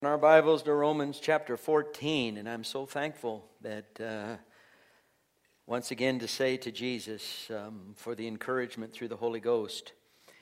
In our Bibles to Romans chapter 14, and I'm so thankful that once again to say to Jesus for the encouragement through the Holy Ghost,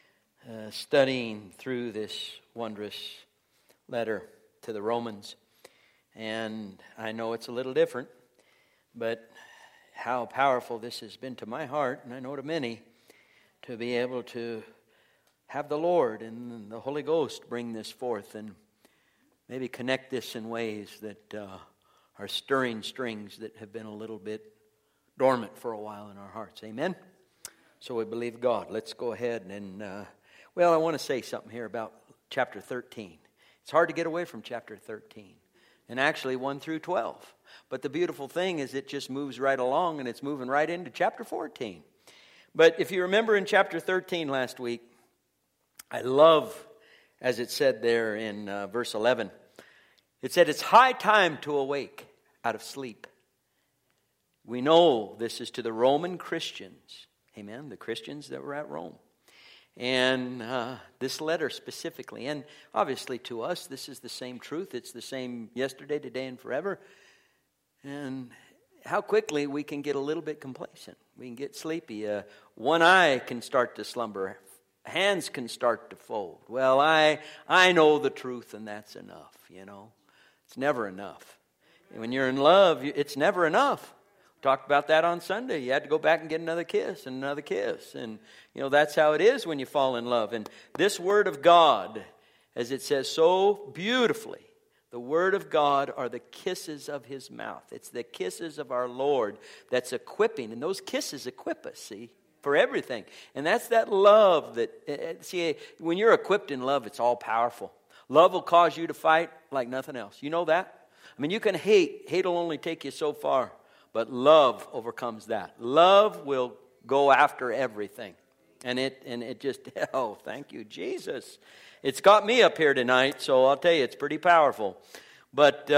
studying through this wondrous letter to the Romans. And I know it's a little different, but how powerful this has been to my heart, and I know to many, to be able to have the Lord and the Holy Ghost bring this forth and maybe connect this in ways that are stirring strings that have been a little bit dormant for a while in our hearts. Amen? So we believe God. Let's go ahead and, I want to say something here about chapter 13. It's hard to get away from chapter 13. And actually 1 through 12. But the beautiful thing is it just moves right along and it's moving right into chapter 14. But if you remember in chapter 13 last week, I love, as it said there in verse 11, it said, it's high time to awake out of sleep. We know this is to the Roman Christians. Amen? The Christians that were at Rome. And this letter specifically, and obviously to us, this is the same truth. It's the same yesterday, today, and forever. And how quickly we can get a little bit complacent. We can get sleepy. One eye can start to slumber. Hands can start to fold. Well, I know the truth, and that's enough, you know. It's never enough. And when you're in love, it's never enough. We talked about that on Sunday. You had to go back and get another kiss and another kiss. And, you know, that's how it is when you fall in love. And this Word of God, as it says so beautifully, the Word of God are the kisses of His mouth. It's the kisses of our Lord that's equipping. And those kisses equip us, see, for everything. And that's that love that, see, when you're equipped in love, it's all powerful. Love will cause you to fight like nothing else. You know that? I mean, you can hate. Hate will only take you so far. But love overcomes that. Love will go after everything. And it just, oh, thank you, Jesus. It's got me up here tonight, so I'll tell you, it's pretty powerful. But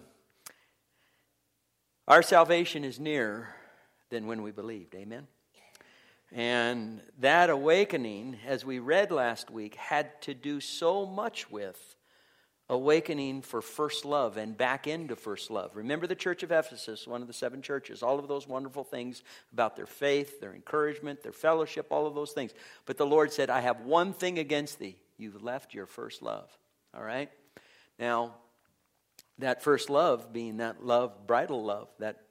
our salvation is nearer than when we believed. Amen? And that awakening, as we read last week, had to do so much with awakening for first love and back into first love. Remember the church of Ephesus, one of the 7 churches, all of those wonderful things about their faith, their encouragement, their fellowship, all of those things. But the Lord said, I have one thing against thee. You've left your first love. All right? Now, that first love being that love, bridal love, that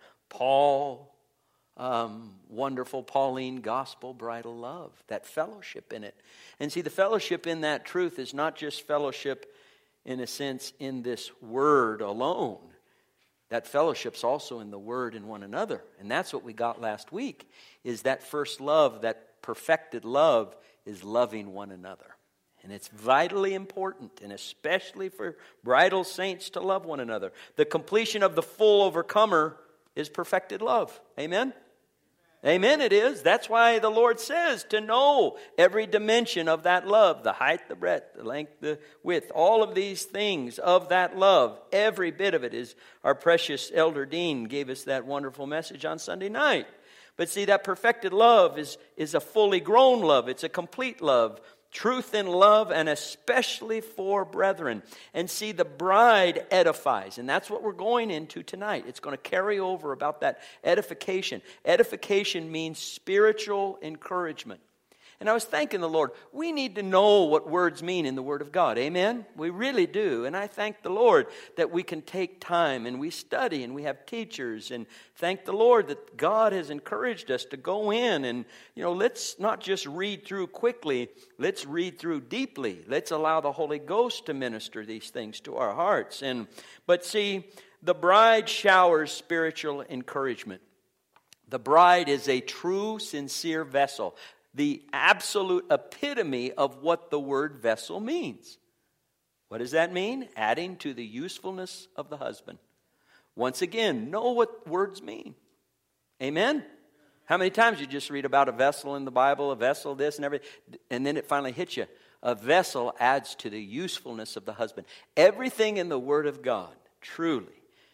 wonderful Pauline gospel bridal love, that fellowship in it. And see, the fellowship in that truth is not just fellowship in a sense in this word alone. That fellowship's also in the word in one another. And that's what we got last week, is that first love, that perfected love is loving one another. And it's vitally important, and especially for bridal saints to love one another. The completion of the full overcomer is perfected love. Amen? Amen, it is. That's why the Lord says to know every dimension of that love, the height, the breadth, the length, the width, all of these things of that love, every bit of it is, our precious Elder Dean gave us that wonderful message on Sunday night. But see, that perfected love is a fully grown love. It's a complete love. Truth in love, and especially for brethren. And see, the bride edifies. And that's what we're going into tonight. It's going to carry over about that edification. Edification means spiritual encouragement. And I was thanking the Lord. We need to know what words mean in the Word of God. Amen? We really do. And I thank the Lord that we can take time and we study and we have teachers. And thank the Lord that God has encouraged us to go in and, you know, let's not just read through quickly. Let's read through deeply. Let's allow the Holy Ghost to minister these things to our hearts. But see, the bride showers spiritual encouragement. The bride is a true, sincere vessel. The absolute epitome of what the word vessel means. What does that mean? Adding to the usefulness of the husband. Once again, know what words mean. Amen? How many times you just read about a vessel in the Bible, a vessel this and everything, and then it finally hits you. A vessel adds to the usefulness of the husband. Everything in the Word of God, truly,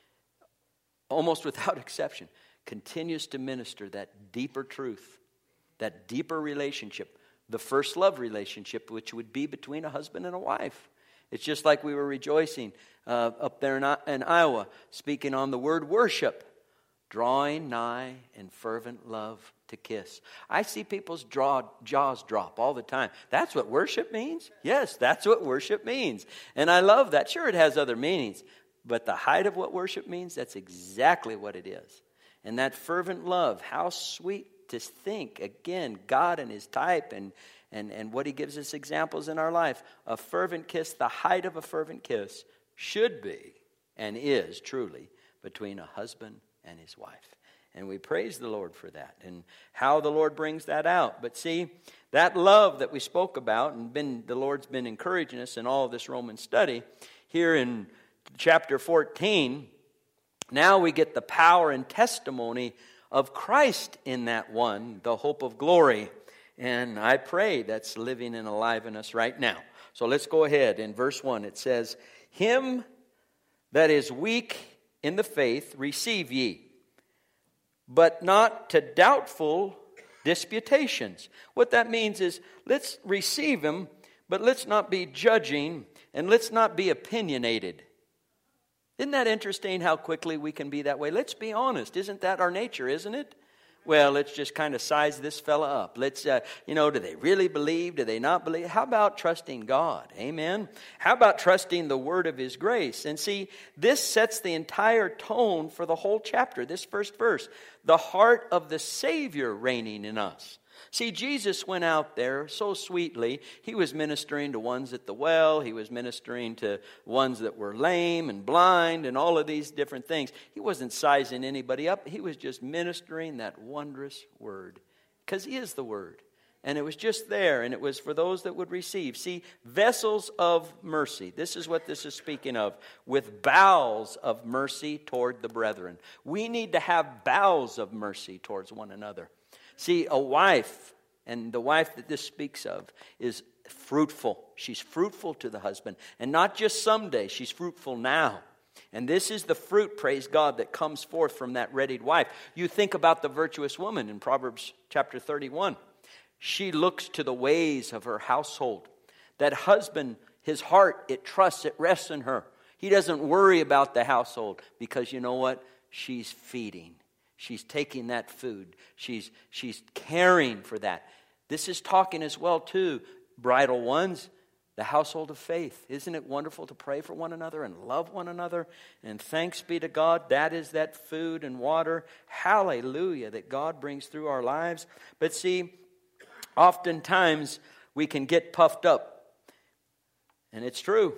almost without exception, continues to minister that deeper truth. That deeper relationship, the first love relationship, which would be between a husband and a wife. It's just like we were rejoicing up there in Iowa, speaking on the word worship. Drawing nigh in fervent love to kiss. I see people's jaws drop all the time. That's what worship means? Yes, that's what worship means. And I love that. Sure, it has other meanings. But the height of what worship means, that's exactly what it is. And that fervent love, how sweet to think, again, God and His type and what He gives us examples in our life. A fervent kiss, the height of a fervent kiss should be and is truly between a husband and his wife. And we praise the Lord for that and how the Lord brings that out. But see, that love that we spoke about and the Lord's been encouraging us in all of this Roman study, here in chapter 14, now we get the power and testimony of Christ in that one, the hope of glory. And I pray that's living and alive in us right now. So let's go ahead. In verse 1 it says, "Him that is weak in the faith receive ye, but not to doubtful disputations." What that means is, let's receive him, but let's not be judging, and let's not be opinionated. Isn't that interesting how quickly we can be that way? Let's be honest. Isn't that our nature, isn't it? Well, let's just kind of size this fella up. Let's, do they really believe? Do they not believe? How about trusting God? Amen? How about trusting the word of His grace? And see, this sets the entire tone for the whole chapter, this first verse. The heart of the Savior reigning in us. See, Jesus went out there so sweetly. He was ministering to ones at the well. He was ministering to ones that were lame and blind and all of these different things. He wasn't sizing anybody up. He was just ministering that wondrous word, because He is the word. And it was just there, and it was for those that would receive. See, vessels of mercy. This is what this is speaking of. With bowels of mercy toward the brethren. We need to have bowels of mercy towards one another. See, a wife, and the wife that this speaks of, is fruitful. She's fruitful to the husband. And not just someday, she's fruitful now. And this is the fruit, praise God, that comes forth from that readied wife. You think about the virtuous woman in Proverbs chapter 31. She looks to the ways of her household. That husband, his heart, it trusts, it rests in her. He doesn't worry about the household, because you know what? She's feeding. She's taking that food. She's caring for that. This is talking as well to bridal ones, the household of faith. Isn't it wonderful to pray for one another and love one another? And thanks be to God, that is that food and water, hallelujah, that God brings through our lives. But see, oftentimes we can get puffed up. And it's true.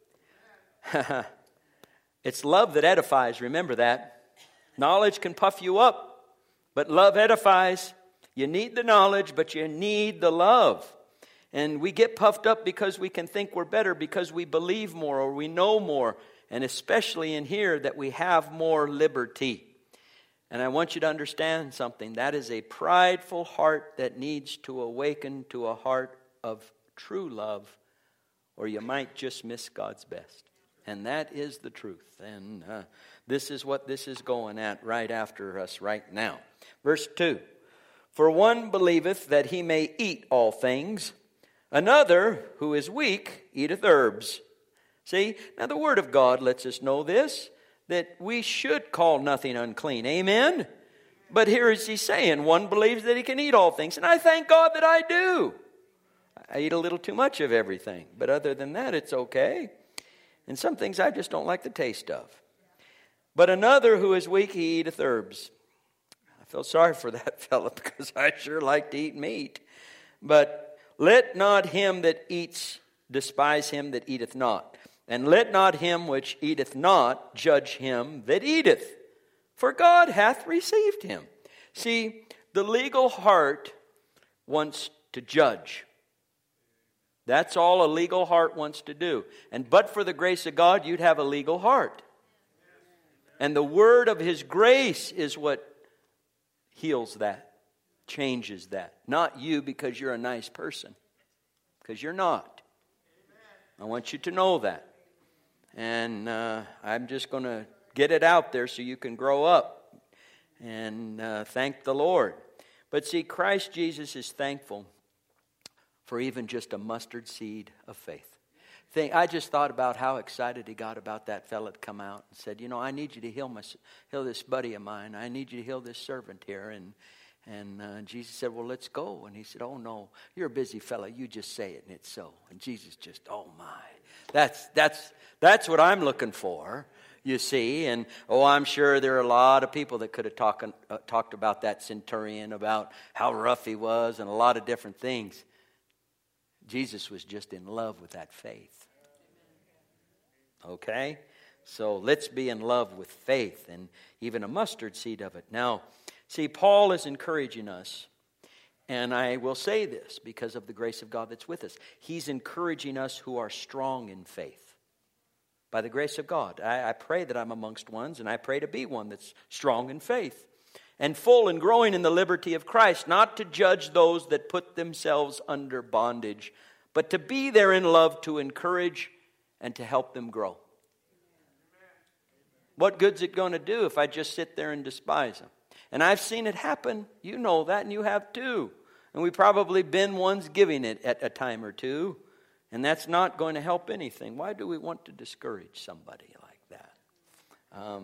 It's love that edifies, remember that. Knowledge can puff you up, but love edifies. You need the knowledge, but you need the love. And we get puffed up because we can think we're better, because we believe more or we know more. And especially in here, that we have more liberty. And I want you to understand something. That is a prideful heart that needs to awaken to a heart of true love, or you might just miss God's best. And that is the truth. And this is what this is going at right after us right now. Verse 2. For one believeth that he may eat all things. Another, who is weak, eateth herbs. See, now the Word of God lets us know this, that we should call nothing unclean. Amen? But here is he saying, one believes that he can eat all things. And I thank God that I do. I eat a little too much of everything. But other than that, it's okay. And some things I just don't like the taste of. But another, who is weak, he eateth herbs. I feel sorry for that fellow, because I sure like to eat meat. But let not him that eats despise him that eateth not. And let not him which eateth not judge him that eateth. For God hath received him. See, the legal heart wants to judge. That's all a legal heart wants to do. And but for the grace of God, you'd have a legal heart. And the word of His grace is what heals that, changes that. Not you, because you're a nice person. Because you're not. I want you to know that. And I'm just going to get it out there so you can grow up and thank the Lord. But see, Christ Jesus is thankful for even just a mustard seed of faith. thing. I just thought about how excited he got about that fella to come out and said, I need you to heal this buddy of mine. I need you to heal this servant here. And Jesus said, well, let's go. And he said, oh, no, you're a busy fella. You just say it, and it's so. And Jesus just, oh, my. That's what I'm looking for, you see. And, I'm sure there are a lot of people that could have talked about that centurion, about how rough he was and a lot of different things. Jesus was just in love with that faith. Okay? So let's be in love with faith and even a mustard seed of it. Now, see, Paul is encouraging us, and I will say this because of the grace of God that's with us. He's encouraging us who are strong in faith. By the grace of God. I pray that I'm amongst ones, and I pray to be one that's strong in faith and full and growing in the liberty of Christ, not to judge those that put themselves under bondage, but to be there in love to encourage and to help them grow. What good's it going to do if I just sit there and despise them? And I've seen it happen. You know that, and you have too. And we've probably been ones giving it at a time or two. And that's not going to help anything. Why do we want to discourage somebody like that?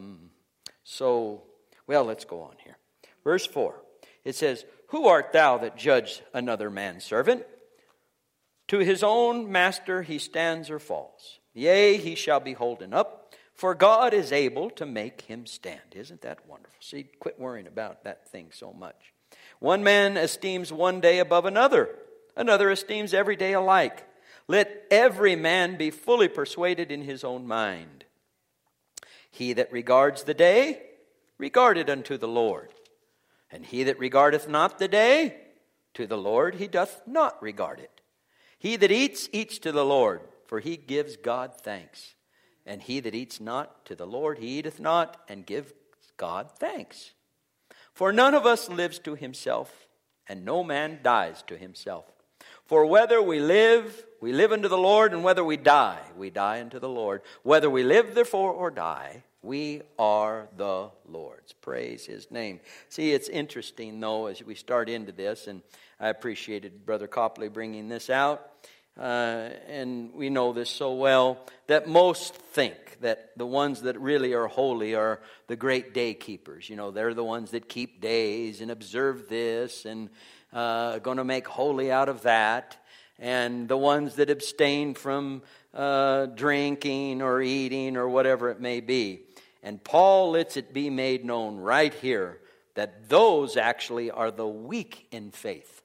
Let's go on here. Verse 4, it says, who art thou that judge another man's servant? To his own master he stands or falls. Yea, he shall be holden up, for God is able to make him stand. Isn't that wonderful? See, quit worrying about that thing so much. One man esteems one day above another. Another esteems every day alike. Let every man be fully persuaded in his own mind. He that regards the day, regard it unto the Lord. And he that regardeth not the day, to the Lord he doth not regard it. He that eats, eats to the Lord, for he gives God thanks. And he that eats not to the Lord, he eateth not, and gives God thanks. For none of us lives to himself, and no man dies to himself. For whether we live unto the Lord, and whether we die unto the Lord. Whether we live therefore or die, we are the Lord's. Praise his name. See, it's interesting, though, as we start into this, and I appreciated Brother Copley bringing this out, and we know this so well, that most think that the ones that really are holy are the great day keepers. They're the ones that keep days and observe this and going to make holy out of that. And the ones that abstain from drinking or eating or whatever it may be. And Paul lets it be made known right here that those actually are the weak in faith.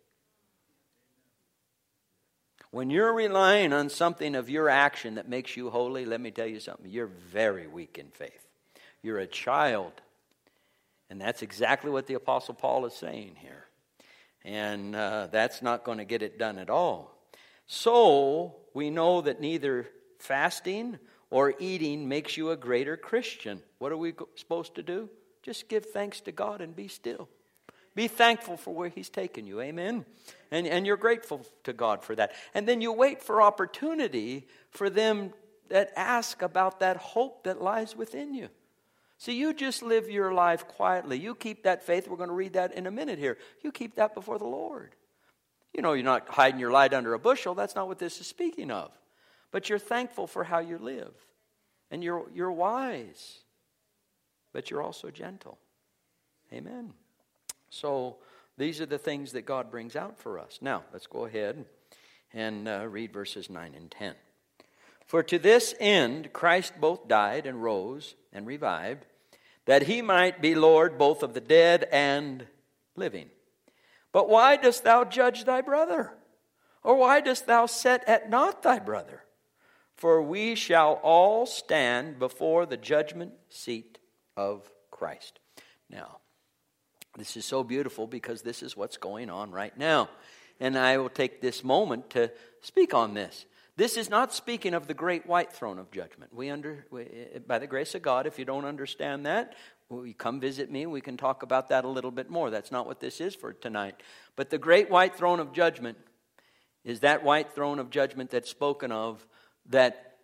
When you're relying on something of your action that makes you holy, let me tell you something, you're very weak in faith. You're a child. And that's exactly what the Apostle Paul is saying here. And that's not going to get it done at all. So, we know that neither fasting or eating makes you a greater Christian. What are we supposed to do? Just give thanks to God and be still. Be thankful for where he's taken you. Amen? And you're grateful to God for that. And then you wait for opportunity for them that ask about that hope that lies within you. See, you just live your life quietly. You keep that faith. We're going to read that in a minute here. You keep that before the Lord. You're not hiding your light under a bushel. That's not what this is speaking of. But you're thankful for how you live. And you're wise. But you're also gentle. Amen. So these are the things that God brings out for us. Now, let's go ahead and read verses 9 and 10. For to this end Christ both died and rose and revived, that he might be Lord both of the dead and living. But why dost thou judge thy brother? Or why dost thou set at naught thy brother? For we shall all stand before the judgment seat of Christ. Now, this is so beautiful because this is what's going on right now. And I will take this moment to speak on this. This is not speaking of the great white throne of judgment. By the grace of God, if you don't understand that, you come visit me. We can talk about that a little bit more. That's not what this is for tonight. But the great white throne of judgment is that white throne of judgment that's spoken of, that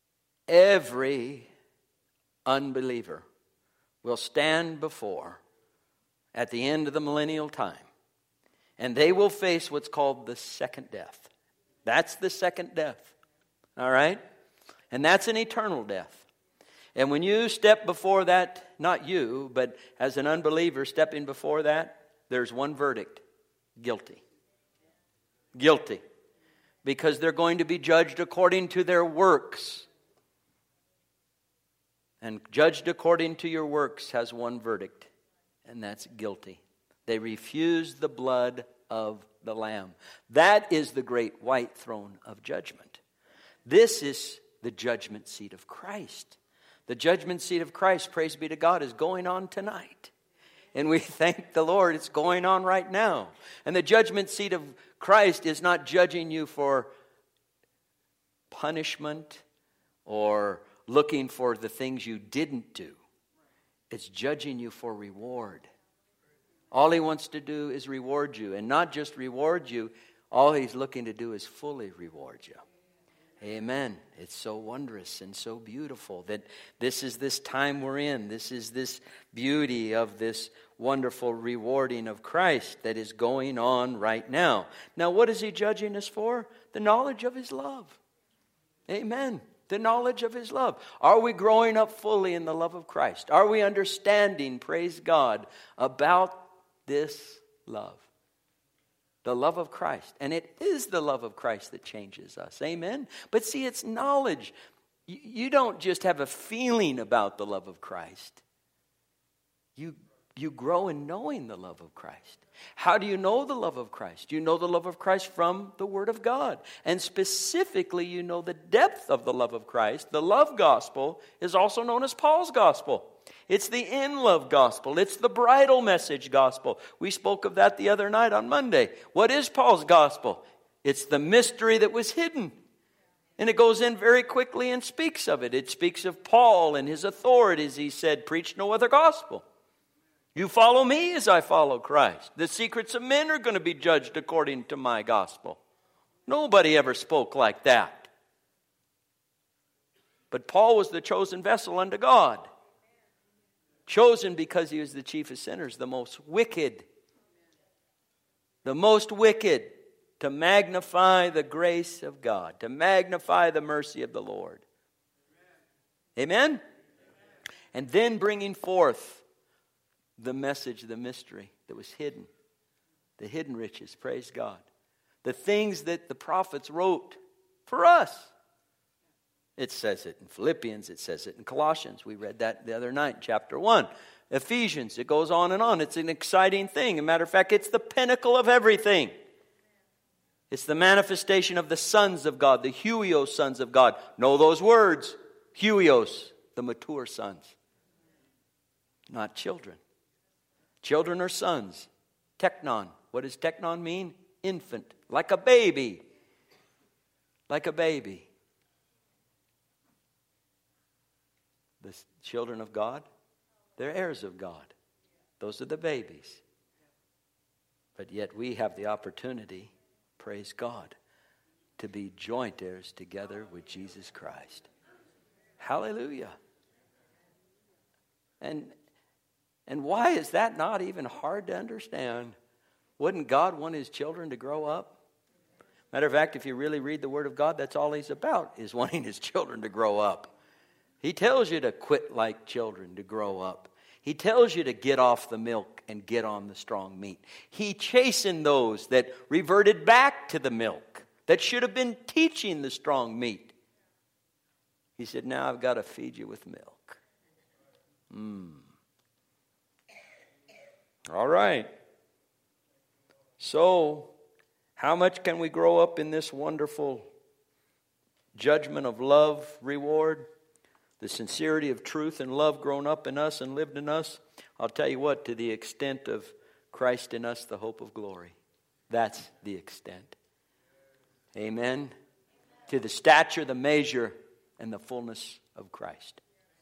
every unbeliever will stand before at the end of the millennial time. And they will face what's called the second death. That's the second death. All right? And that's an eternal death. And when you step before that, not you, but as an unbeliever stepping before that, there's one verdict. Guilty. Guilty. Because they're going to be judged according to their works. And judged according to your works has one verdict, and that's guilty. They refused the blood of the Lamb. That is the great white throne of judgment. This is the judgment seat of Christ. The judgment seat of Christ, praise be to God, is going on tonight. And we thank the Lord, it's going on right now. And the judgment seat of Christ is not judging you for punishment or looking for the things you didn't do. It's judging you for reward. All He wants to do is reward you. And not just reward you, all He's looking to do is fully reward you. Amen. It's so wondrous and so beautiful that this is this time we're in. This is this beauty of this wonderful rewarding of Christ that is going on right now. Now, what is He judging us for? The knowledge of His love. Amen. The knowledge of His love. Are we growing up fully in the love of Christ? Are we understanding, praise God, about this love? The love of Christ. And it is the love of Christ that changes us. Amen? But see, it's knowledge. You don't just have a feeling about the love of Christ. You grow in knowing the love of Christ. How do you know the love of Christ? You know the love of Christ from the Word of God. And specifically, you know the depth of the love of Christ. The love gospel is also known as Paul's gospel. It's the in-love gospel. It's the bridal message gospel. We spoke of that the other night on Monday. What is Paul's gospel? It's the mystery that was hidden. And it goes in very quickly and speaks of it. It speaks of Paul and his authorities. He said, preach no other gospel. You follow me as I follow Christ. The secrets of men are going to be judged according to my gospel. Nobody ever spoke like that. But Paul was the chosen vessel unto God. Chosen because he was the chief of sinners, the most wicked. The most wicked, to magnify the grace of God, to magnify the mercy of the Lord. Amen? And then bringing forth the message, the mystery that was hidden. The hidden riches, praise God. The things that the prophets wrote for us. It says it in Philippians, it says it in Colossians. We read that the other night, chapter 1. Ephesians, it goes on and on. It's an exciting thing. As a matter of fact, it's the pinnacle of everything. It's the manifestation of the sons of God, the huios sons of God. Know those words. Huios, the mature sons. Not children. Children are sons. Teknon. What does teknon mean? Infant. Like a baby. Like a baby. The children of God, they're heirs of God. Those are the babies. But yet we have the opportunity, praise God, to be joint heirs together with Jesus Christ. Hallelujah. And why is that not even hard to understand? Wouldn't God want His children to grow up? Matter of fact, if you really read the Word of God, that's all He's about, is wanting His children to grow up. He tells you to quit like children, to grow up. He tells you to get off the milk and get on the strong meat. He chastened those that reverted back to the milk, that should have been teaching the strong meat. He said, now I've got to feed you with milk. All right. So, how much can we grow up in this wonderful judgment of love reward? The sincerity of truth and love grown up in us and lived in us. I'll tell you what, to the extent of Christ in us, the hope of glory. That's the extent. Amen. To the stature, the measure, and the fullness of Christ.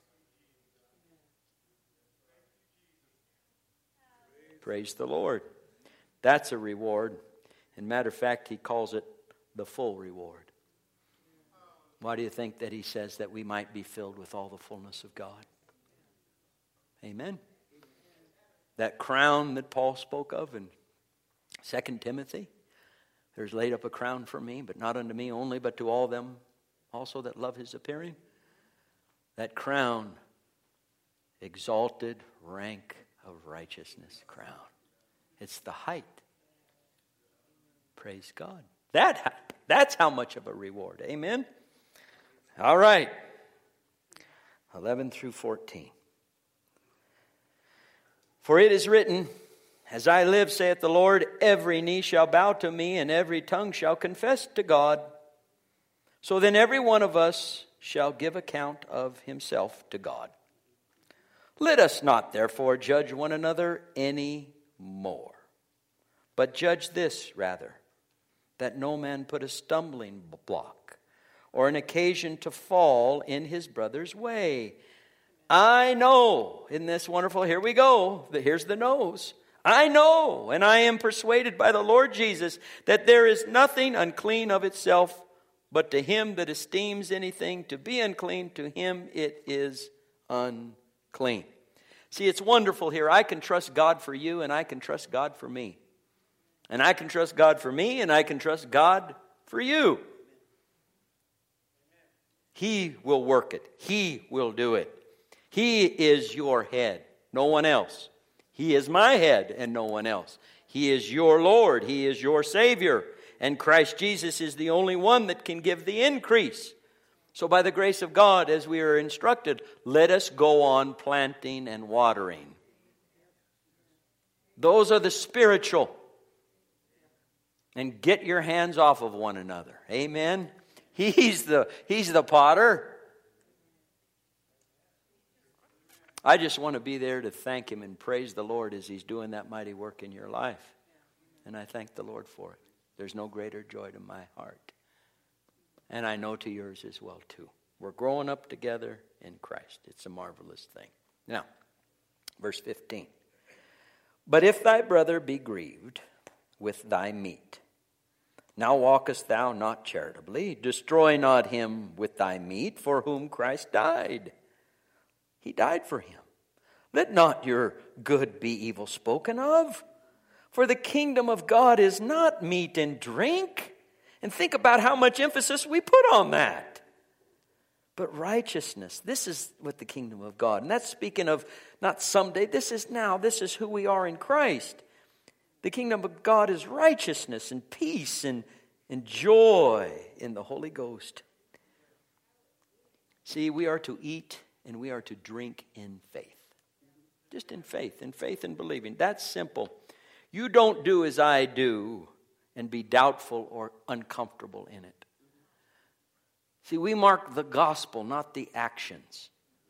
Praise the Lord. That's a reward. And matter of fact, He calls it the full reward. Why do you think that He says that we might be filled with all the fullness of God? Amen. That crown that Paul spoke of in 2 Timothy. There's laid up a crown for me, but not unto me only, but to all also that love his appearing? That crown, exalted rank of righteousness crown. It's the height. Praise God. That's how much of a reward. Amen? All right. 11 through 14. For it is written, as I live, saith the Lord, every knee shall bow to me, and every tongue shall confess to God. So then every one of us shall give account of himself to God. Let us not therefore judge one another any more, but judge this rather, that no man put a stumbling block or an occasion to fall in his brother's way. I know, isn't this wonderful? Here we go. Here's the nose. I know, and I am persuaded by the Lord Jesus, that there is nothing unclean of itself, but to him that esteems anything to be unclean, to him it is unclean. See, it's wonderful here. I can trust God for you, and I can trust God for me. And I can trust God for me, and I can trust God for you. He will work it. He will do it. He is your head, no one else. He is my head and no one else. He is your Lord. He is your Savior. And Christ Jesus is the only one that can give the increase. So by the grace of God, as we are instructed, let us go on planting and watering. Those are the spiritual. And get your hands off of one another. Amen. He's the potter. I just want to be there to thank him and praise the Lord as he's doing that mighty work in your life. And I thank the Lord for it. There's no greater joy to my heart. And I know to yours as well too. We're growing up together in Christ. It's a marvelous thing. Now, verse 15. But if thy brother be grieved with thy meat, now walkest thou not charitably, destroy not him with thy meat, for whom Christ died. He died for him. Let not your good be evil spoken of, for the kingdom of God is not meat and drink. And think about how much emphasis we put on that. But righteousness, this is what the kingdom of God. And that's speaking of not someday, this is now, this is who we are in Christ. The kingdom of God is righteousness and peace and joy in the Holy Ghost. See, we are to eat and we are to drink in faith. Just in faith and believing. That's simple. You don't do as I do and be doubtful or uncomfortable in it. See, we mark the gospel, not the actions.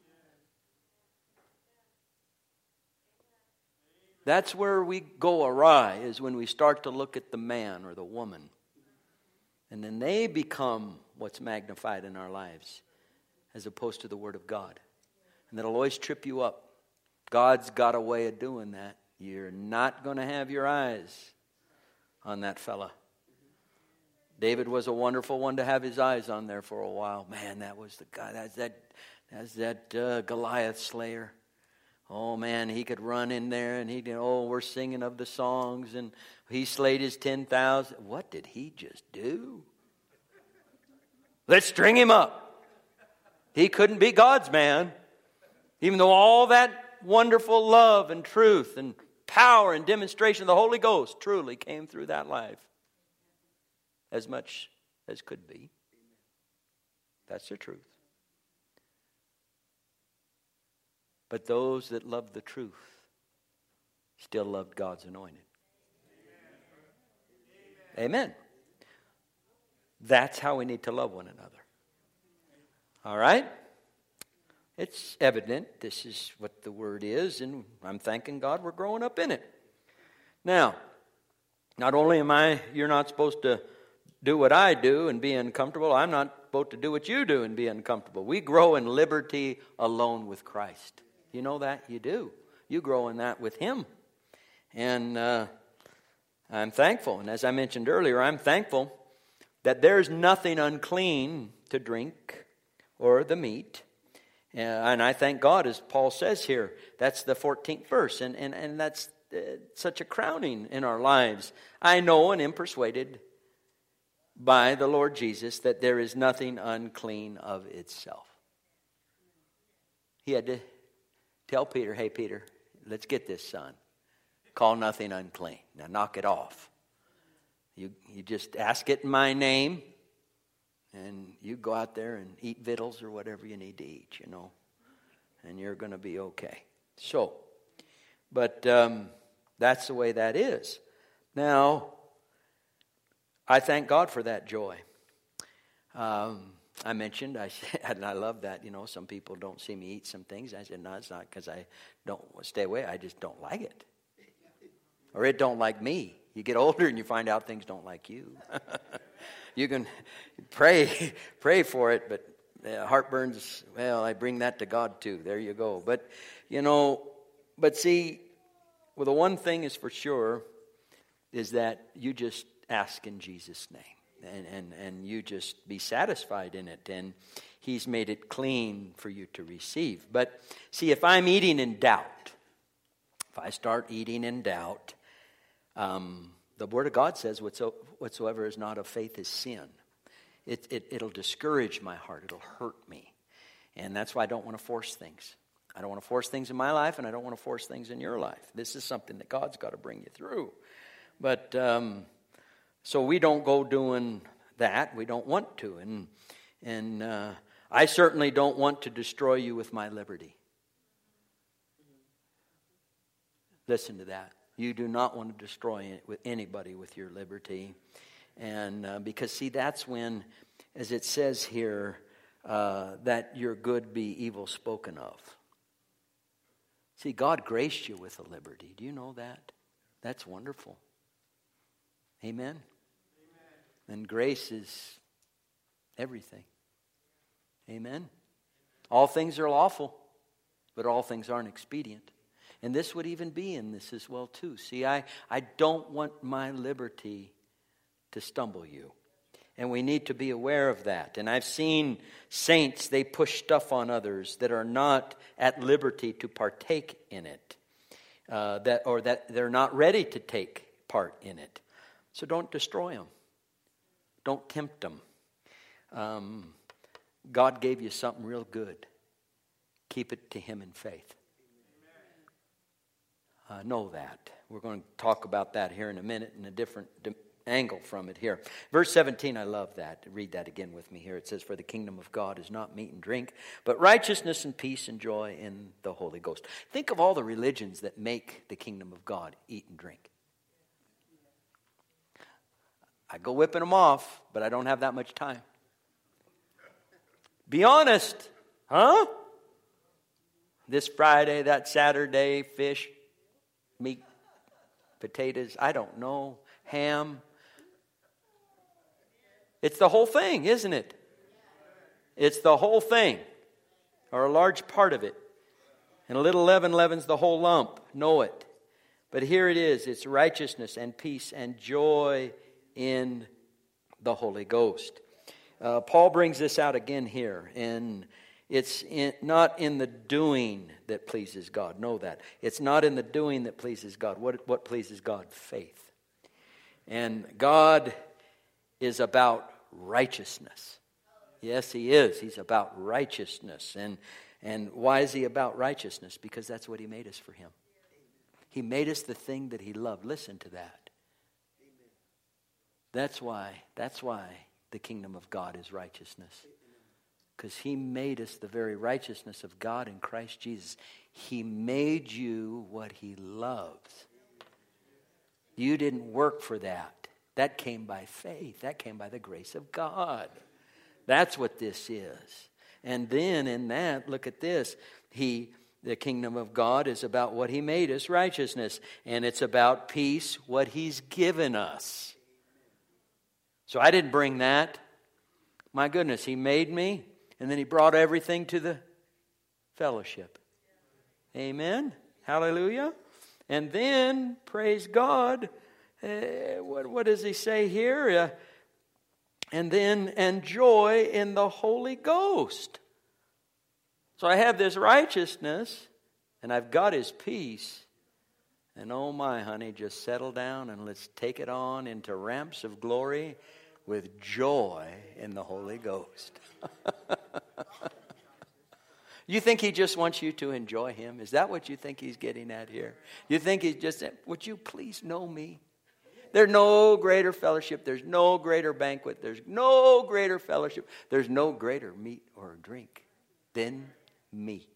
That's where we go awry, is when we start to look at the man or the woman. And then they become what's magnified in our lives, as opposed to the Word of God. And that'll always trip you up. God's got a way of doing that. You're not going to have your eyes on that fella. David was a wonderful one to have his eyes on there for a while. Man, that was the guy. That's that Goliath slayer. Oh man, he could run in there and we're singing of the songs and he slayed his 10,000. What did he just do? Let's string him up. He couldn't be God's man. Even though all that wonderful love and truth and power and demonstration of the Holy Ghost truly came through that life. As much as could be. That's the truth. But those that love the truth still loved God's anointed. Amen. That's how we need to love one another. All right? It's evident this is what the word is, and I'm thanking God we're growing up in it. Now, not only you're not supposed to do what I do and be uncomfortable, I'm not supposed to do what you do and be uncomfortable. We grow in liberty alone with Christ. You know that? You do. You grow in that with Him. And I'm thankful. And as I mentioned earlier, I'm thankful that there's nothing unclean to drink or the meat. And I thank God, as Paul says here, that's the 14th verse. And that's such a crowning in our lives. I know and am persuaded by the Lord Jesus that there is nothing unclean of itself. He had to tell Peter, hey, Peter, let's get this, son. Call nothing unclean. Now knock it off. You just ask it in my name, and you go out there and eat victuals or whatever you need to eat, and you're going to be okay. So, but that's the way that is. Now, I thank God for that joy. I mentioned, and I love that, some people don't see me eat some things. I said, no, it's not because I don't stay away. I just don't like it. Or it don't like me. You get older and you find out things don't like you. You can pray for it, but heartburns, well, I bring that to God too. There you go. But, but see, well, the one thing is for sure is that you just ask in Jesus' name. And you just be satisfied in it. And He's made it clean for you to receive. But see, if I'm eating in doubt, if I start eating in doubt, the Word of God says whatsoever is not of faith is sin. It'll discourage my heart. It'll hurt me. And that's why I don't want to force things. I don't want to force things in my life, and I don't want to force things in your life. This is something that God's got to bring you through. But so we don't go doing that. We don't want to. And I certainly don't want to destroy you with my liberty. Listen to that. You do not want to destroy anybody with your liberty. And because, see, that's when, as it says here, that your good be evil spoken of. See, God graced you with a liberty. Do you know that? That's wonderful. Amen? And grace is everything. Amen? All things are lawful, but all things aren't expedient. And this would even be in this as well too. See, I don't want my liberty to stumble you. And we need to be aware of that. And I've seen saints, they push stuff on others that are not at liberty to partake in it. That they're not ready to take part in it. So don't destroy them. Don't tempt them. God gave you something real good. Keep it to Him in faith. Know that. We're going to talk about that here in a minute in a different angle from it here. Verse 17, I love that. Read that again with me here. It says, for the kingdom of God is not meat and drink, but righteousness and peace and joy in the Holy Ghost. Think of all the religions that make the kingdom of God eat and drink. I go whipping them off, but I don't have that much time. Be honest, huh? This Friday, that Saturday, fish, meat, potatoes, I don't know, ham. It's the whole thing, isn't it? It's the whole thing, or a large part of it. And a little leaven leavens the whole lump. Know it. But here it is. It's righteousness and peace and joy in the Holy Ghost. Paul brings this out again here. And it's not in the doing that pleases God. Know that. It's not in the doing that pleases God. What pleases God? Faith. And God is about righteousness. Yes, He is. He's about righteousness. And why is He about righteousness? Because that's what He made us for Him. He made us the thing that He loved. Listen to that. That's why the kingdom of God is righteousness. Because He made us the very righteousness of God in Christ Jesus. He made you what He loves. You didn't work for that. That came by faith. That came by the grace of God. That's what this is. And then in that, look at this. The kingdom of God is about what He made us, righteousness. And it's about peace, what He's given us. So I didn't bring that. My goodness, He made me. And then He brought everything to the fellowship. Amen. Hallelujah. And then, praise God, what does He say here? And then, and joy in the Holy Ghost. So I have this righteousness, and I've got His peace. And oh my, honey, just settle down and let's take it on into ramps of glory with joy in the Holy Ghost. You think he just wants you to enjoy him? Is that what you think he's getting at here? You think he's just, would you please know me? There's no greater fellowship. There's no greater banquet. There's no greater fellowship. There's no greater meat or drink than me.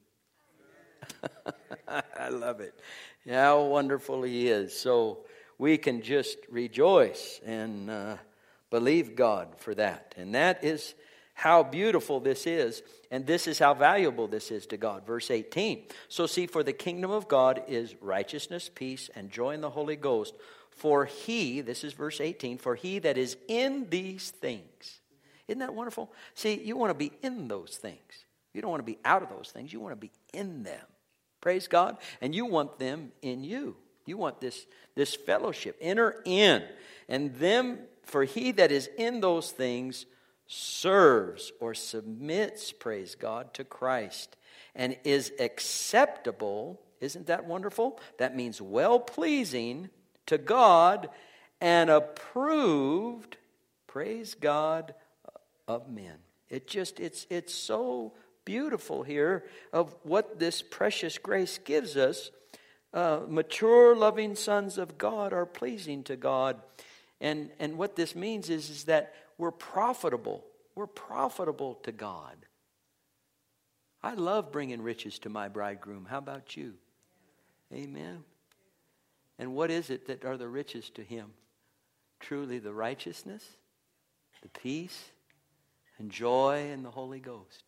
I love it. How wonderful he is. So we can just rejoice and believe God for that. And that is how beautiful this is. And this is how valuable this is to God. Verse 18. So see, for the kingdom of God is righteousness, peace, and joy in the Holy Ghost. For he, this is verse 18, for he that is in these things. Isn't that wonderful? See, you want to be in those things. You don't want to be out of those things. You want to be in them. Praise God. And you want them in you. You want this fellowship. Enter in. And them, for he that is in those things serves or submits, praise God, to Christ. And is acceptable. Isn't that wonderful? That means well-pleasing to God and approved, praise God, of men. It's so beautiful here of what this precious grace gives us. Mature, loving sons of God are pleasing to God. And what this means is that we're profitable. We're profitable to God. I love bringing riches to my bridegroom. How about you? Amen. And what is it that are the riches to him? Truly the righteousness, the peace, and joy in the Holy Ghost.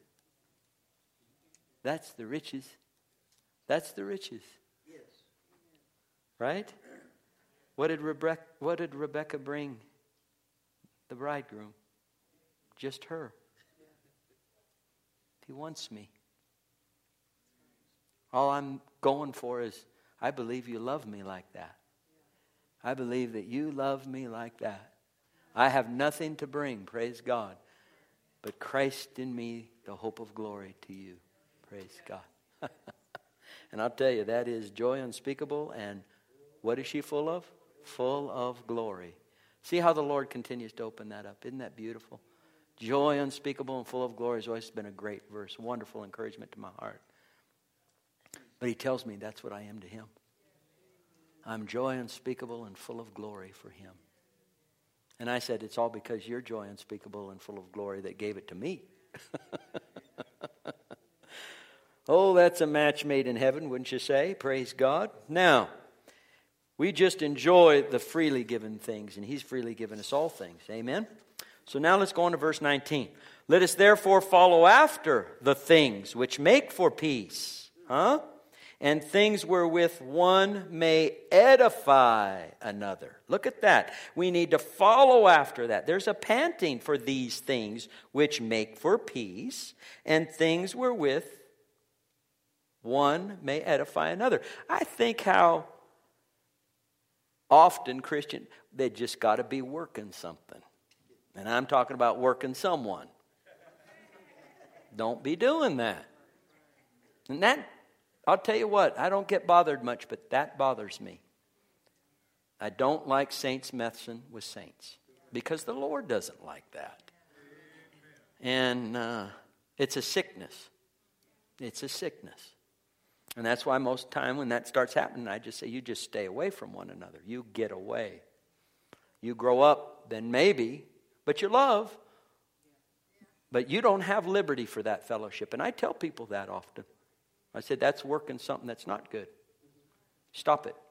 That's the riches. That's the riches. Right? What did Rebecca bring the bridegroom? Just her. He wants me. All I'm going for is, I believe you love me like that. I believe that you love me like that. I have nothing to bring, praise God, but Christ in me, the hope of glory to you. Praise God. And I'll tell you, that is joy unspeakable. And what is she full of? Full of glory. See how the Lord continues to open that up. Isn't that beautiful? Joy unspeakable and full of glory has always been a great verse. Wonderful encouragement to my heart. But he tells me that's what I am to him. I'm joy unspeakable and full of glory for him. And I said, it's all because you're joy unspeakable and full of glory that gave it to me. Oh, that's a match made in heaven, wouldn't you say? Praise God. Now, we just enjoy the freely given things, and he's freely given us all things. Amen? So now let's go on to verse 19. Let us therefore follow after the things which make for peace. And things wherewith one may edify another. Look at that. We need to follow after that. There's a panting for these things which make for peace, and things wherewith one may edify another. I think how often Christian, they just got to be working something. And I'm talking about working someone. Don't be doing that. And that, I'll tell you what, I don't get bothered much, but that bothers me. I don't like saints messing with saints because the Lord doesn't like that. And it's a sickness. It's a sickness. And that's why most of the time when that starts happening, I just say, you just stay away from one another. You get away. You grow up, then maybe, but you love. But you don't have liberty for that fellowship. And I tell people that often. I said, that's working something that's not good. Stop it.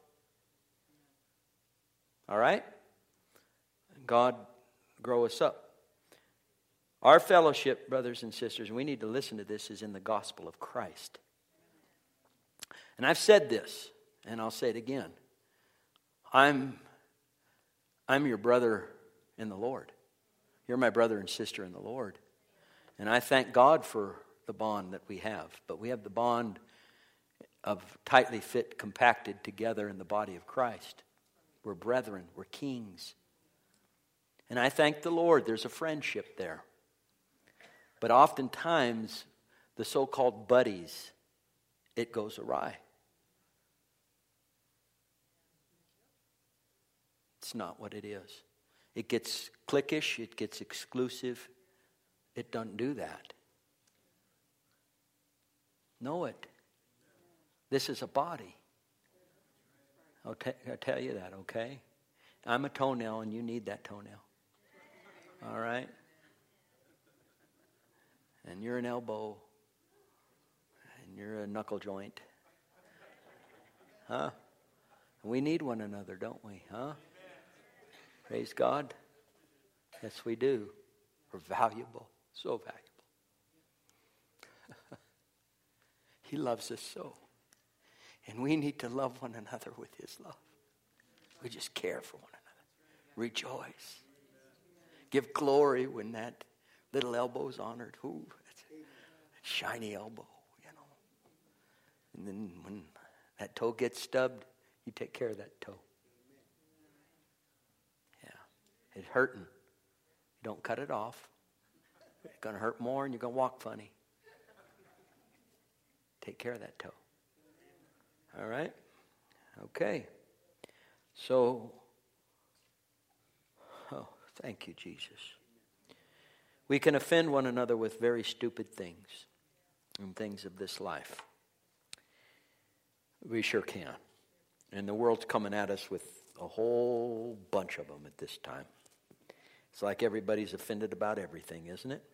All right? God, grow us up. Our fellowship, brothers and sisters, and we need to listen to this, is in the gospel of Christ. And I've said this, and I'll say it again. I'm your brother in the Lord. You're my brother and sister in the Lord. And I thank God for the bond that we have. But we have the bond of tightly fit, compacted together in the body of Christ. We're brethren. We're kings. And I thank the Lord there's a friendship there. But oftentimes, the so-called buddies, it goes awry. It's not what it is. It gets cliquish. It gets exclusive. It doesn't do that. Know it. This is a body. I'll tell you that, okay? I'm a toenail and you need that toenail. All right? And you're an elbow. And you're a knuckle joint. Huh? We need one another, don't we? Huh? Praise God. Yes, we do. We're valuable. So valuable. He loves us so. And we need to love one another with His love. We just care for one another. Rejoice. Give glory when that little elbow is honored. Ooh, that's a shiny elbow, you know. And then when that toe gets stubbed, you take care of that toe. Yeah. It's hurting. Don't cut it off. It's going to hurt more and you're going to walk funny. Take care of that toe. All right? Okay. So, thank you, Jesus. We can offend one another with very stupid things and things of this life. We sure can. And the world's coming at us with a whole bunch of them at this time. It's like everybody's offended about everything, isn't it?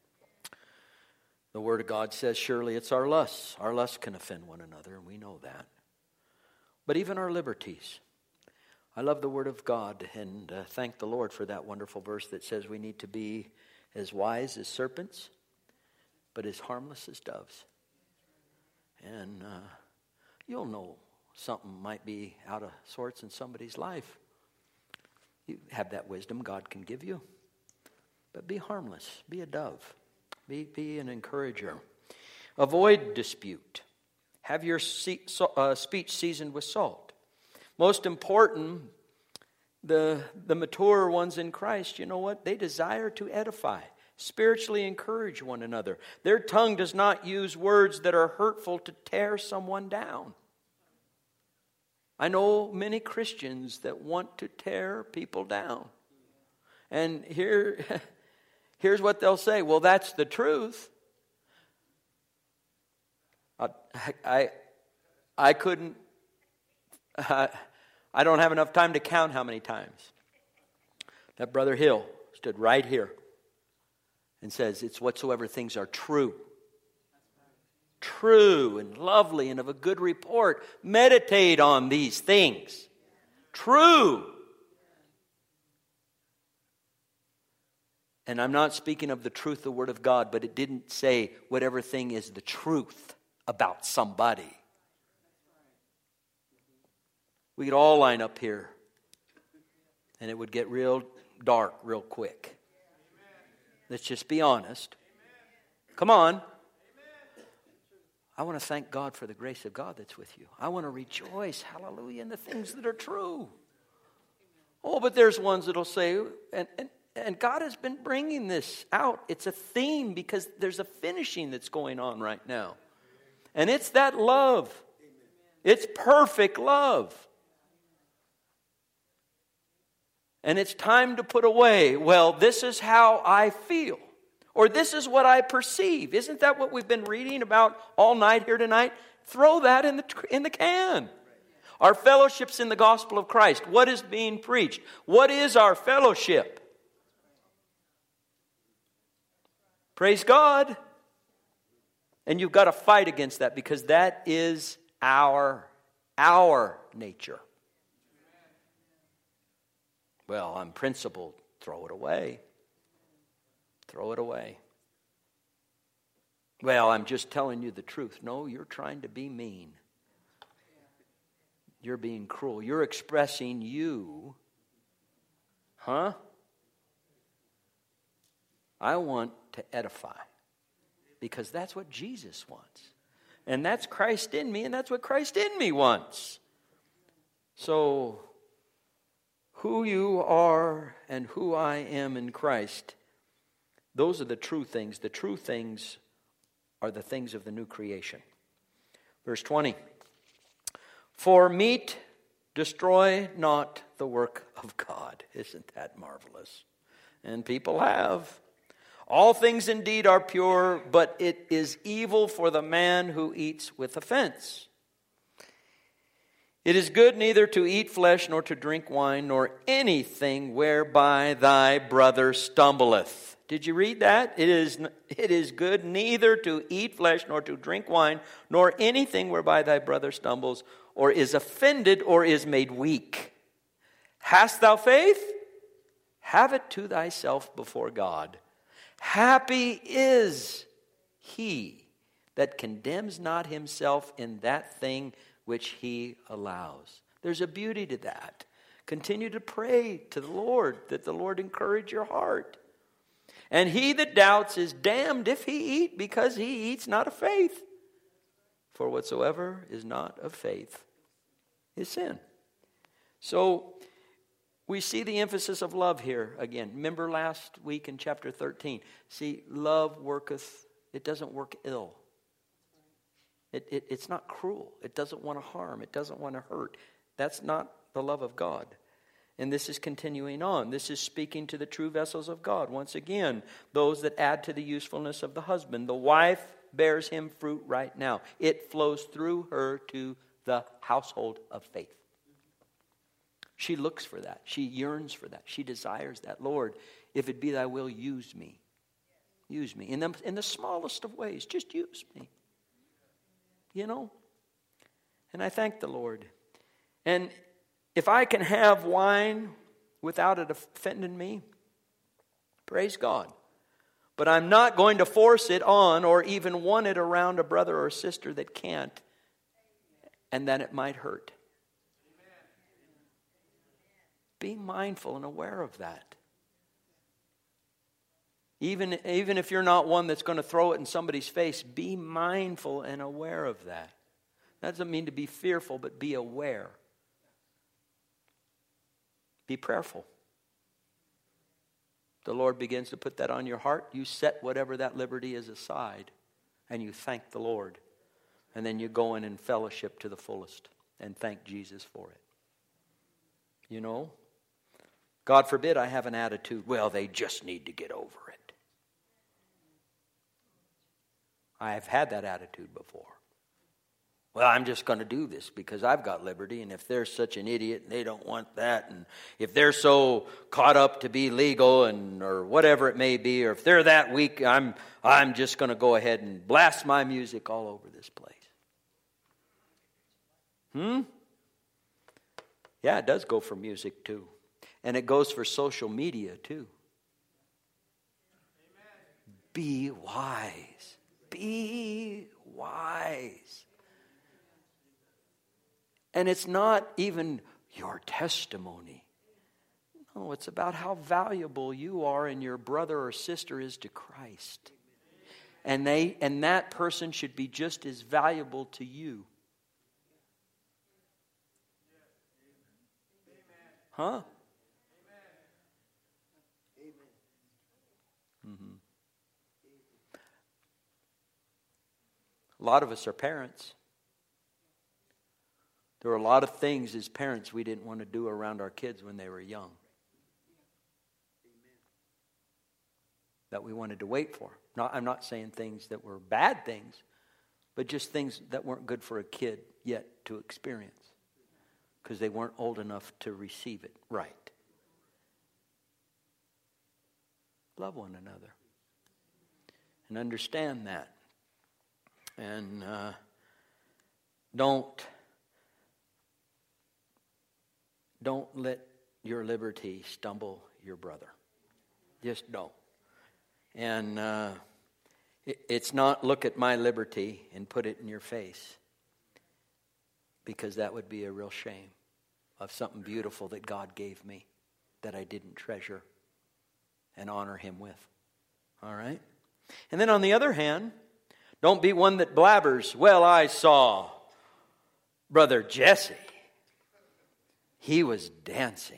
The Word of God says, surely it's our lusts. Our lusts can offend one another, and we know that. But even our liberties. I love the Word of God, and thank the Lord for that wonderful verse that says we need to be as wise as serpents, but as harmless as doves. And you'll know something might be out of sorts in somebody's life. You have that wisdom God can give you. But be harmless. Be a dove. Be an encourager. Avoid dispute. Have your speech seasoned with salt. Most important, the mature ones in Christ, you know what? They desire to edify, spiritually encourage one another. Their tongue does not use words that are hurtful to tear someone down. I know many Christians that want to tear people down. And here's what they'll say. Well, that's the truth. I couldn't, I don't have enough time to count how many times that Brother Hill stood right here and says, it's whatsoever things are true. True and lovely and of a good report. Meditate on these things. True. And I'm not speaking of the truth of the Word of God, but it didn't say whatever thing is the truth about somebody. We could all line up here and it would get real dark real quick. Let's just be honest. Come on. I want to thank God for the grace of God that's with you. I want to rejoice, hallelujah, in the things that are true. Oh, but there's ones that'll say, and God has been bringing this out. It's a theme because there's a finishing that's going on right now. And it's that love. It's perfect love. And it's time to put away, well, this is how I feel. Or this is what I perceive. Isn't that what we've been reading about all night here tonight? Throw that in the can. Our fellowship's in the gospel of Christ. What is being preached? What is our fellowship? Praise God. And you've got to fight against that because that is our nature. Well, I'm principled. Throw it away. Throw it away. Well, I'm just telling you the truth. No, you're trying to be mean. You're being cruel. You're expressing you. Huh? I want to edify. Because that's what Jesus wants. And that's Christ in me, and that's what Christ in me wants. So, who you are and who I am in Christ, those are the true things. The true things are the things of the new creation. Verse 20. For meat Destroy not the work of God. Isn't that marvelous? And people have. All things indeed are pure, but it is evil for the man who eats with offense. It is good neither to eat flesh, nor to drink wine, nor anything whereby thy brother stumbleth. Did you read that? It is good neither to eat flesh, nor to drink wine, nor anything whereby thy brother stumbles, or is offended, or is made weak. Hast thou faith? Have it to thyself before God. Happy is he that condemns not himself in that thing which he allows. There's a beauty to that. Continue to pray to the Lord, that the Lord encourage your heart. And he that doubts is damned if he eat, because he eats not of faith. For whatsoever is not of faith is sin. So we see the emphasis of love here again. Remember last week in chapter 13. See, love worketh, it doesn't work ill. It's not cruel. It doesn't want to harm. It doesn't want to hurt. That's not the love of God. And this is continuing on. This is speaking to the true vessels of God. Once again, those that add to the usefulness of the husband. The wife bears him fruit right now. It flows through her to the household of faith. She looks for that. She yearns for that. She desires that. Lord, if it be thy will, use me. Use me. In the smallest of ways, just use me. You know? And I thank the Lord. And if I can have wine without it offending me, praise God. But I'm not going to force it on or even want it around a brother or sister that can't, and then it might hurt. Be mindful and aware of that. Even if you're not one that's going to throw it in somebody's face, be mindful and aware of that. That doesn't mean to be fearful, but be aware. Be prayerful. The Lord begins to put that on your heart. You set whatever that liberty is aside, and you thank the Lord. And then you go in fellowship to the fullest and thank Jesus for it. You know, God forbid I have an attitude, well, they just need to get over it. I have had that attitude before. Well, I'm just going to do this because I've got liberty, and if they're such an idiot and they don't want that, and if they're so caught up to be legal and or whatever it may be, or if they're that weak, I'm just going to go ahead and blast my music all over this place. Yeah, it does go for music too. And it goes for social media too. Be wise. Be wise. And it's not even your testimony. No, it's about how valuable you are and your brother or sister is to Christ. And that person should be just as valuable to you. Huh? Mm-hmm. A lot of us are parents. There were a lot of things as parents we didn't want to do around our kids when they were young. That we wanted to wait for. I'm not saying things that were bad things, but just things that weren't good for a kid yet to experience. Because they weren't old enough to receive it right. Love one another. And understand that. And don't let your liberty stumble your brother. Just don't. And it's not look at my liberty and put it in your face. Because that would be a real shame of something beautiful that God gave me that I didn't treasure and honor Him with. All right? And then on the other hand, don't be one that blabbers, well, I saw Brother Jesse. He was dancing.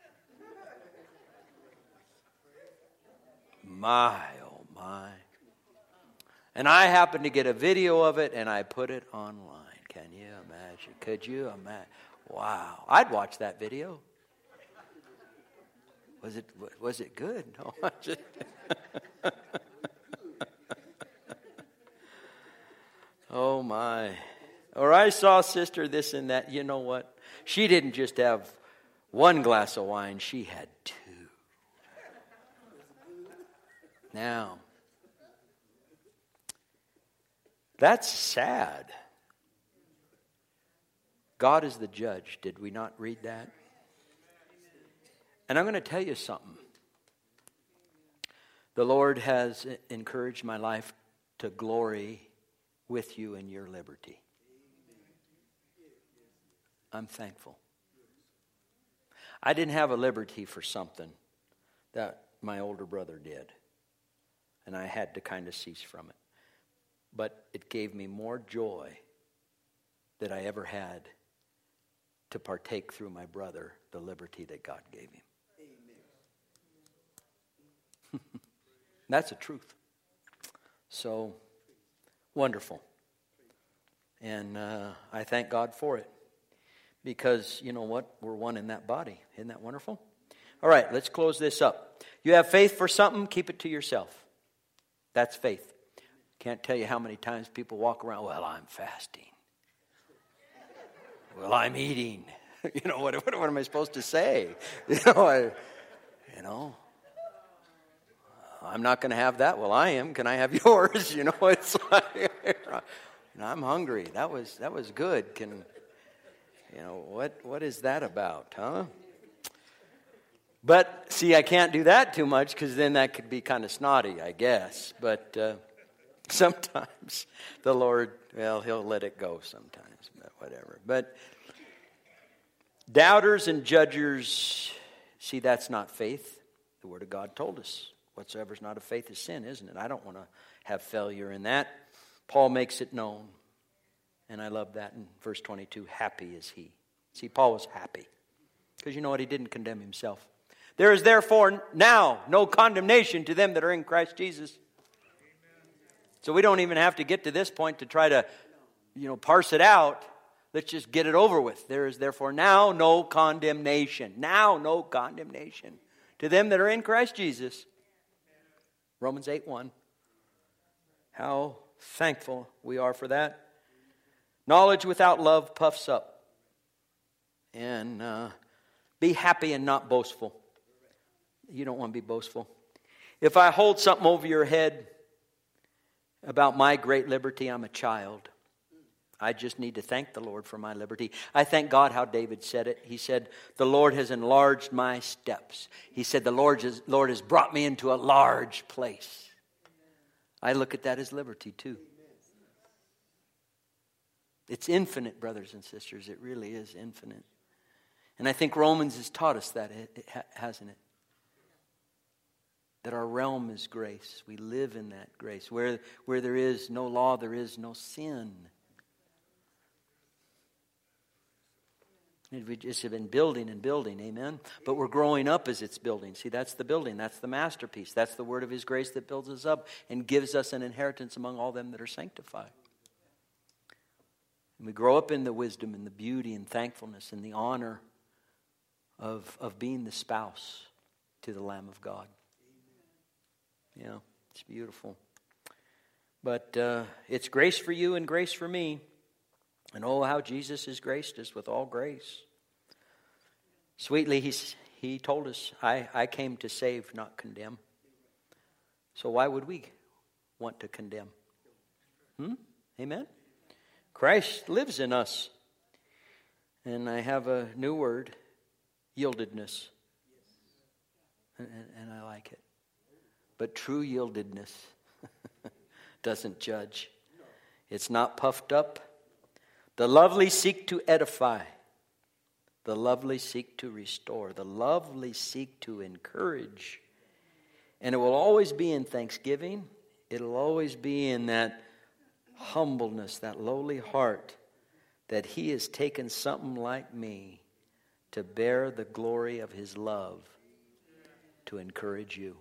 My, oh my. And I happened to get a video of it and I put it online. Can you imagine? Could you imagine? Wow. I'd watch that video. Was it good? No, oh my. Or I saw sister this and that. You know what? She didn't just have one glass of wine. She had two. Now, that's sad. God is the judge. Did we not read that? And I'm going to tell you something. The Lord has encouraged my life to glory with you in your liberty. I'm thankful. I didn't have a liberty for something that my older brother did. And I had to kind of cease from it. But it gave me more joy that I ever had to partake through my brother the liberty that God gave him. That's the truth. So, wonderful. And I thank God for it. Because, you know what? We're one in that body. Isn't that wonderful? All right, let's close this up. You have faith for something, keep it to yourself. That's faith. Can't tell you how many times people walk around, well, I'm fasting. Well, I'm eating. You know, what am I supposed to say? I'm not going to have that. Well, I am. Can I have yours? You know, it's like, I'm hungry. That was good. What is that about, huh? But, see, I can't do that too much because then that could be kind of snotty, I guess. But sometimes the Lord, well, He'll let it go sometimes, but whatever. But doubters and judgers, see, that's not faith. The Word of God told us, whatsoever is not of faith is sin, isn't it? I don't want to have failure in that. Paul makes it known. And I love that in verse 22, happy is he. See, Paul was happy. Because you know what? He didn't condemn himself. There is therefore now no condemnation to them that are in Christ Jesus. So we don't even have to get to this point to try to, parse it out. Let's just get it over with. There is therefore now no condemnation. Now no condemnation to them that are in Christ Jesus. Romans 8:1. How thankful we are for that. Knowledge without love puffs up. And be happy and not boastful. You don't want to be boastful. If I hold something over your head about my great liberty, I'm a child. I just need to thank the Lord for my liberty. I thank God how David said it. He said, the Lord has enlarged my steps. He said, the Lord has brought me into a large place. I look at that as liberty too. It's infinite, brothers and sisters. It really is infinite. And I think Romans has taught us that, hasn't it? That our realm is grace. We live in that grace. Where there is no law, there is no sin. We just have been building and building, amen? But we're growing up as it's building. See, that's the building. That's the masterpiece. That's the word of His grace that builds us up and gives us an inheritance among all them that are sanctified. And we grow up in the wisdom and the beauty and thankfulness and the honor of being the spouse to the Lamb of God. Yeah, it's beautiful. But it's grace for you and grace for me. And oh, how Jesus has graced us with all grace. Sweetly, he told us, I came to save, not condemn. So why would we want to condemn? Amen? Christ lives in us. And I have a new word, yieldedness. And I like it. But true yieldedness doesn't judge. It's not puffed up. The lovely seek to edify. The lovely seek to restore. The lovely seek to encourage. And it will always be in thanksgiving. It'll always be in that humbleness, that lowly heart, that He has taken something like me to bear the glory of His love to encourage you.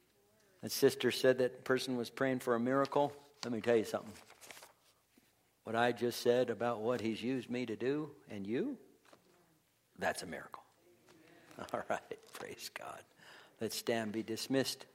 That sister said that person was praying for a miracle. Let me tell you something. what I just said about what he's used me to do and you, that's a miracle. All right, praise God. Let's stand, be dismissed.